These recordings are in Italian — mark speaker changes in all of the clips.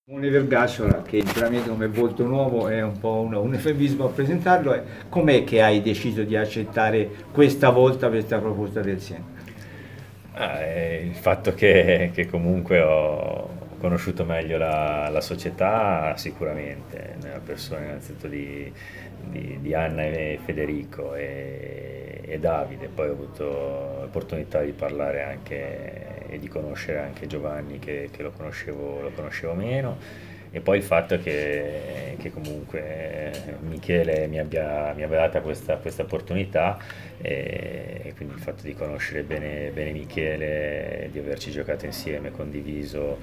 Speaker 1: Simone Vergasciola, che veramente come volto nuovo è un po' un eufemismo a presentarlo, com'è che hai deciso di accettare questa volta questa proposta del Siena?
Speaker 2: Il fatto che comunque ho conosciuto meglio la società sicuramente, nella persona innanzitutto di Anna e Federico e Davide, poi ho avuto l'opportunità di parlare anche e di conoscere anche Giovanni che lo conoscevo meno. E poi il fatto che comunque Michele mi abbia data questa opportunità e quindi il fatto di conoscere bene Michele, di averci giocato insieme, condiviso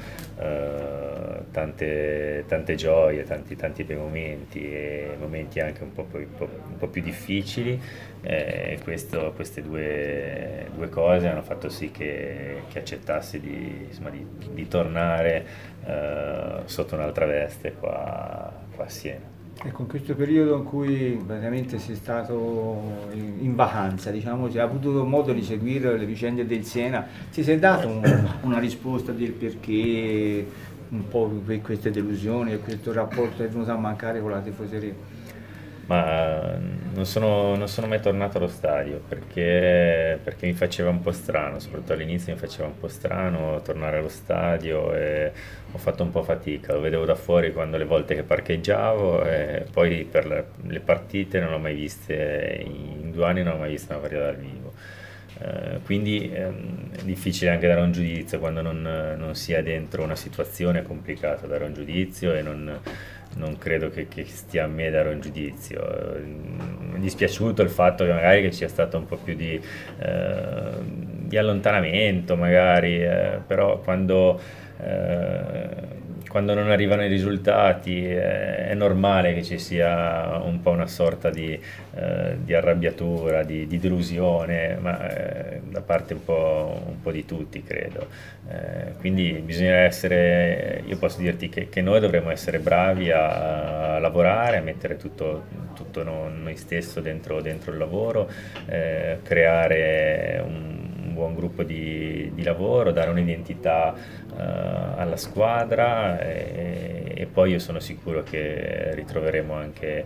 Speaker 2: tante gioie, tanti bei momenti e momenti anche un po' più difficili. Queste due cose hanno fatto sì che accettassi insomma, di tornare sotto un'altra veste qua a Siena.
Speaker 1: Ecco, in questo periodo in cui praticamente sei stato in vacanza, diciamo, hai avuto modo di seguire le vicende del Siena, ti sei dato una risposta del perché un po' queste delusioni e questo rapporto è venuto a mancare con la tifoseria?
Speaker 2: Ma non sono mai tornato allo stadio perché mi faceva un po' strano, soprattutto all'inizio mi faceva un po' strano tornare allo stadio e ho fatto un po' fatica, lo vedevo da fuori quando le volte che parcheggiavo e poi per le partite non ho mai viste, in 2 anni non ho mai visto una partita dal vivo. Quindi è difficile anche dare un giudizio quando non si è dentro una situazione complicata dare un giudizio e non credo che stia a me dare un giudizio. Mi è dispiaciuto il fatto che magari che ci sia stato un po' più di allontanamento, magari, però quando non arrivano i risultati è normale che ci sia un po' una sorta di arrabbiatura, di delusione, ma da parte un po' di tutti, credo. Quindi bisogna essere, io posso dirti che noi dovremmo essere bravi a lavorare, a mettere tutto noi stesso dentro il lavoro, creare un buon gruppo di lavoro, dare un'identità alla squadra e poi io sono sicuro che ritroveremo anche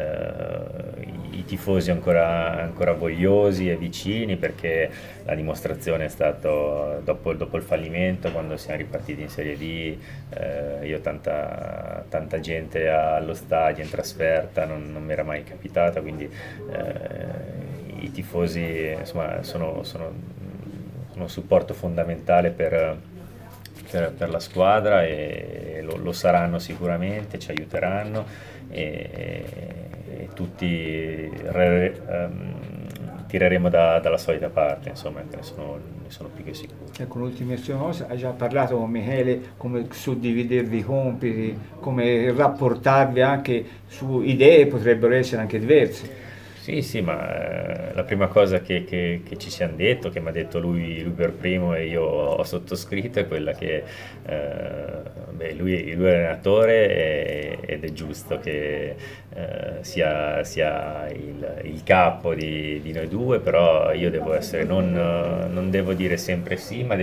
Speaker 2: i tifosi ancora vogliosi e vicini perché la dimostrazione è stato dopo il fallimento, quando siamo ripartiti in Serie D, io tanta gente allo stadio in trasferta non mi era mai capitata, quindi i tifosi insomma, sono un supporto fondamentale per la squadra e lo saranno sicuramente, ci aiuteranno e tutti tireremo dalla solita parte, insomma, ne sono più che sicuro.
Speaker 1: Ecco, l'ultimissima cosa, hai già parlato con Michele come suddividervi i compiti, come rapportarvi anche su idee potrebbero essere anche diverse.
Speaker 2: Sì, sì, ma la prima cosa che ci siamo detto, che mi ha detto lui per primo e io ho sottoscritto, è quella che beh, lui è allenatore ed è giusto che sia il capo di noi due, però io devo essere, non devo dire sempre sì, ma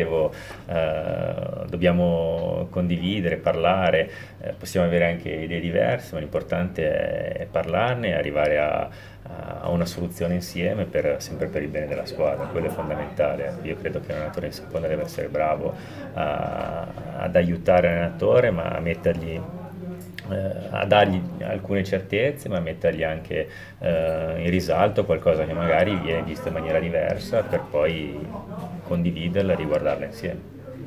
Speaker 2: dobbiamo condividere, parlare, possiamo avere anche idee diverse, ma l'importante è parlarne e arrivare a una soluzione insieme sempre per il bene della squadra, quello è fondamentale. Io credo che l'allenatore in seconda deve essere bravo ad aiutare l'allenatore, ma a dargli alcune certezze, ma a mettergli anche in risalto qualcosa che magari viene visto in maniera diversa per poi condividerla e riguardarla insieme.